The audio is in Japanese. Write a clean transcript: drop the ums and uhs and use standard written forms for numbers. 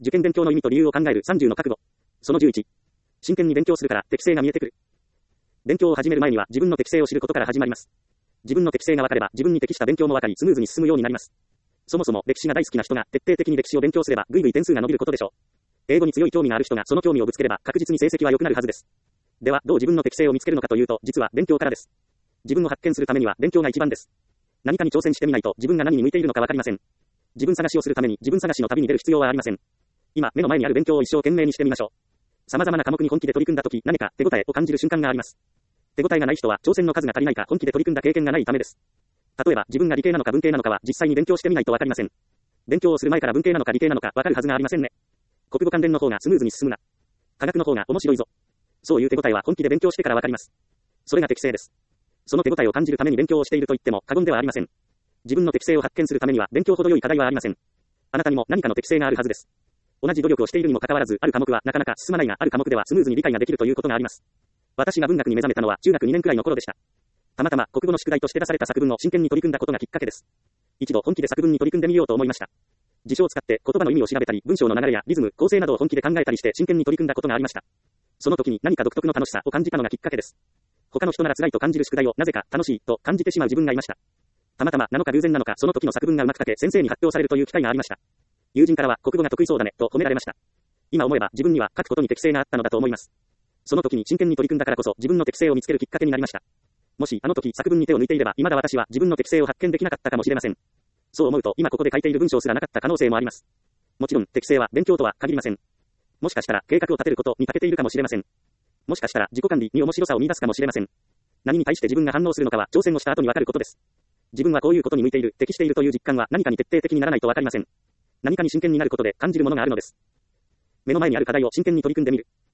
受験勉強の意味と理由を考える30の覚悟。その11。真剣に勉強するから適性が見えてくる。勉強を始める前には自分の適性を知ることから始まります。自分の適性が分かれば自分に適した勉強も分かりスムーズに進むようになります。そもそも歴史が大好きな人が徹底的に歴史を勉強すればぐいぐい点数が伸びることでしょう。英語に強い興味がある人がその興味をぶつければ確実に成績は良くなるはずです。ではどう自分の適性を見つけるのかというと実は勉強からです。自分を発見するためには勉強が一番です。何かに挑戦してみないと自分が何に向いているのか分かりません。自分探しをするために自分探しの旅に出る必要はありません。今目の前にある勉強を一生懸命にしてみましょう。様々な科目に本気で取り組んだとき何か手応えを感じる瞬間があります。手応えがない人は挑戦の数が足りないか本気で取り組んだ経験がないためです。例えば自分が理系なのか文系なのかは実際に勉強してみないとわかりません。勉強をする前から文系なのか理系なのかわかるはずがありませんね。国語関連の方がスムーズに進むな。科学の方が面白いぞ。そういう手応えは本気で勉強してからわかります。それが適性です。その手応えを感じるために勉強をしていると言っても過言ではありません。自分の適性を発見するためには勉強ほど良い課題はありません。あなたにも何かの適性があるはずです。同じ努力をしているにもかかわらずある科目はなかなか進まないがある科目ではスムーズに理解ができるということがあります。私が文学に目覚めたのは中学2年くらいの頃でした。たまたま国語の宿題として出された作文を真剣に取り組んだことがきっかけです。一度本気で作文に取り組んでみようと思いました。辞書を使って言葉の意味を調べたり、文章の流れやリズム、構成などを本気で考えたりして真剣に取り組んだことがありました。その時に何か独特の楽しさを感じたのがきっかけです。他の人なら辛いと感じる宿題をなぜか楽しいと感じてしまう自分がいました。たまたまなのか偶然なのかその時の作文がうまく書け先生に発表されるという機会がありました。友人からは国語が得意そうだねと褒められました。今思えば自分には書くことに適性があったのだと思います。その時に真剣に取り組んだからこそ自分の適性を見つけるきっかけになりました。もしあの時作文に手を抜いていれば未だ私は自分の適性を発見できなかったかもしれません。そう思うと今ここで書いている文章すらなかった可能性もあります。もちろん適性は勉強とは限りません。もしかしたら計画を立てることに長けているかもしれません。もしかしたら自己管理に面白さを見出すかもしれません。何に対して自分が反応するのかは挑戦をした後にわかることです。自分はこういうことに向いている、適しているという実感は何かに徹底的にならないとわかりません。何かに真剣になることで感じるものがあるのです。目の前にある課題を真剣に取り組んでみる。